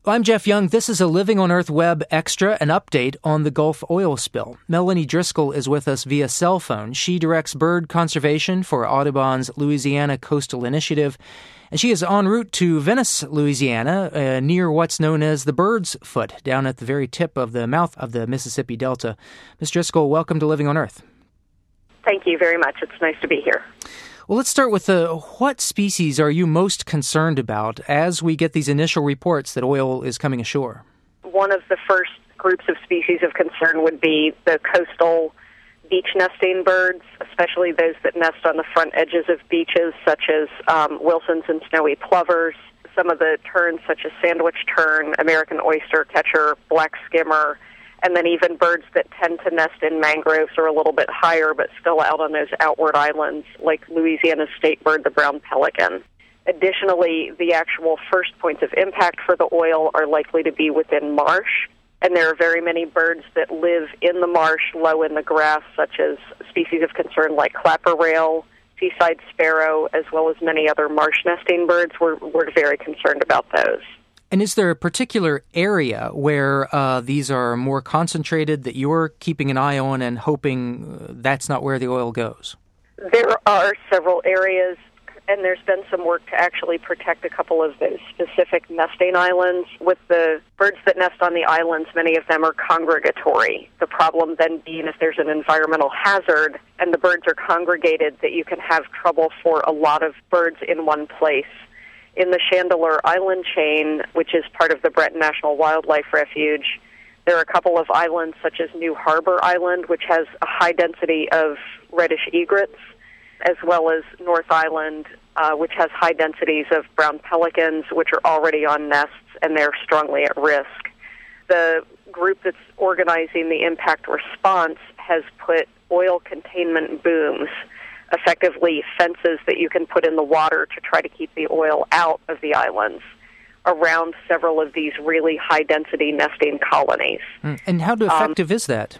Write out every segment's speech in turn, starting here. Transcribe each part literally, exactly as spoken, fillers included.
I'm Jeff Young. This is a Living on Earth Web Extra, an update on the Gulf oil spill. Melanie Driscoll is with us via cell phone. She directs bird conservation for Audubon's Louisiana Coastal Initiative, and she is en route to Venice, Louisiana, uh, near what's known as the Bird's Foot, down at the very tip of the mouth of the Mississippi Delta. Miz Driscoll, welcome to Living on Earth. Thank you very much. It's nice to be here. Well, let's start with uh, what species are you most concerned about as we get these initial reports that oil is coming ashore? One of the first groups of species of concern would be the coastal beach nesting birds, especially those that nest on the front edges of beaches, such as um, Wilson's and snowy plovers, some of the terns such as sandwich tern, American oyster catcher, black skimmer, and then even birds that tend to nest in mangroves or a little bit higher but still out on those outward islands, like Louisiana's state bird, the brown pelican. Additionally, the actual first points of impact for the oil are likely to be within marsh, and there are very many birds that live in the marsh, low in the grass, such as species of concern like clapper rail, seaside sparrow, as well as many other marsh nesting birds. We're, we're very concerned about those. And is there a particular area where uh, these are more concentrated that you're keeping an eye on and hoping that's not where the oil goes? There are several areas, and there's been some work to actually protect a couple of those specific nesting islands. With the birds that nest on the islands, many of them are congregatory. The problem then being if there's an environmental hazard and the birds are congregated, that you can have trouble for a lot of birds in one place. In the Chandeleur Island chain, which is part of the Breton National Wildlife Refuge, there are a couple of islands such as New Harbor Island, which has a high density of reddish egrets, as well as North Island, uh, which has high densities of brown pelicans, which are already on nests, and they're strongly at risk. The group that's organizing the impact response has put oil containment booms, effectively fences that you can put in the water to try to keep the oil out of the islands, around several of these really high-density nesting colonies. And how effective um, is that?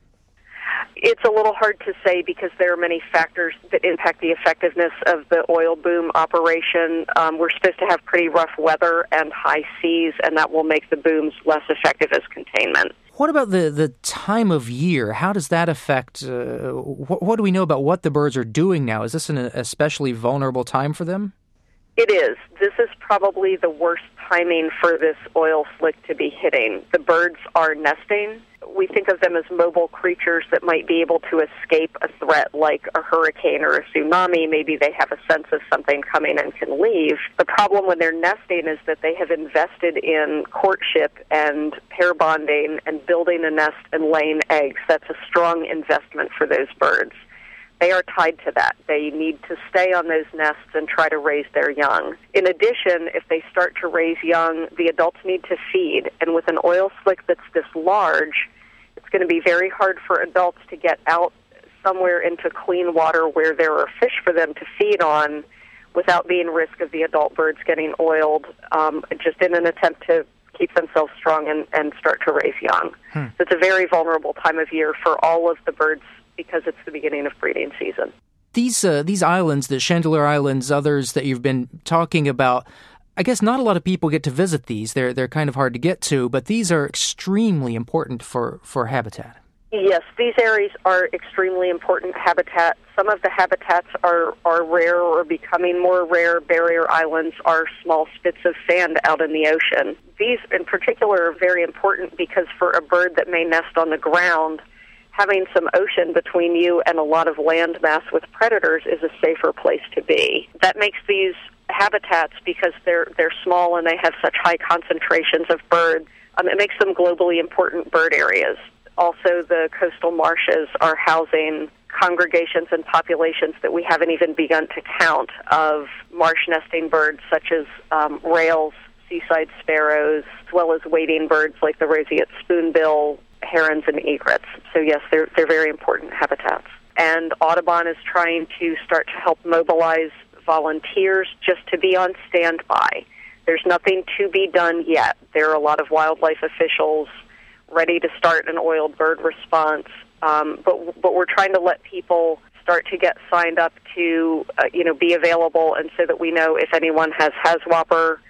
It's a little hard to say because there are many factors that impact the effectiveness of the oil boom operation. Um, we're supposed to have pretty rough weather and high seas, and that will make the booms less effective as containment. What about the, the time of year? How does that affect, uh, what, what do we know about what the birds are doing now? Is this an especially vulnerable time for them? It is. This is probably the worst timing for this oil slick to be hitting. The birds are nesting. We think of them as mobile creatures that might be able to escape a threat like a hurricane or a tsunami. Maybe they have a sense of something coming and can leave. The problem when they're nesting is that they have invested in courtship and pair bonding and building a nest and laying eggs. That's a strong investment for those birds. They are tied to that. They need to stay on those nests and try to raise their young. In addition, if they start to raise young, the adults need to feed. And with an oil slick that's this large, it's going to be very hard for adults to get out somewhere into clean water where there are fish for them to feed on without being risk of the adult birds getting oiled, um, just in an attempt to keep themselves strong and, and start to raise young. Hmm. So it's a very vulnerable time of year for all of the birds because it's the beginning of breeding season. These uh, these islands, the Chandeleur Islands, others that you've been talking about, I guess not a lot of people get to visit these. They're they're kind of hard to get to, but these are extremely important for, for habitat. Yes, these areas are extremely important habitat. Some of the habitats are, are rare or becoming more rare. Barrier islands are small spits of sand out in the ocean. These in particular are very important because for a bird that may nest on the ground, having some ocean between you and a lot of land mass with predators is a safer place to be. That makes these habitats, because they're they're small and they have such high concentrations of birds, um, it makes them globally important bird areas. Also, the coastal marshes are housing congregations and populations that we haven't even begun to count of marsh nesting birds such as um, rails, seaside sparrows, as well as wading birds like the roseate spoonbill, herons, and egrets. So yes, they're they're very important habitats. And Audubon is trying to start to help mobilize volunteers just to be on standby. There's nothing to be done yet. There are a lot of wildlife officials ready to start an oiled bird response, um, but but we're trying to let people start to get signed up to uh, you know be available, and so that we know if anyone has haswhopper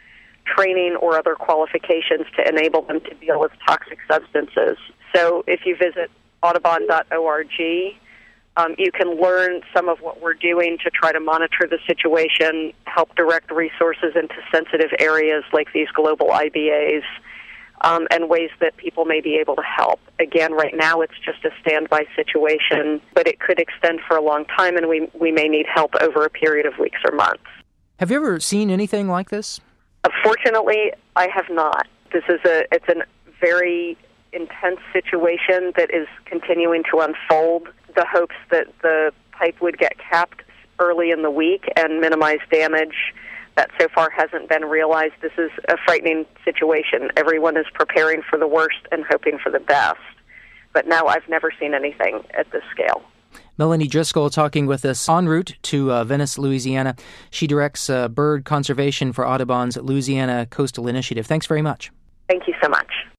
training or other qualifications to enable them to deal with toxic substances. So if you visit audubon dot org, um, you can learn some of what we're doing to try to monitor the situation, help direct resources into sensitive areas like these global I B As, um, and ways that people may be able to help. Again, right now it's just a standby situation, but it could extend for a long time, and we, we may need help over a period of weeks or months. Have you ever seen anything like this? Fortunately, I have not. This is a it's a very intense situation that is continuing to unfold. The hopes that the pipe would get capped early in the week and minimize damage, that so far hasn't been realized. This is a frightening situation. Everyone is preparing for the worst and hoping for the best. But no, I've never seen anything at this scale. Melanie Driscoll talking with us en route to uh, Venice, Louisiana. She directs uh, bird conservation for Audubon's Louisiana Coastal Initiative. Thanks very much. Thank you so much.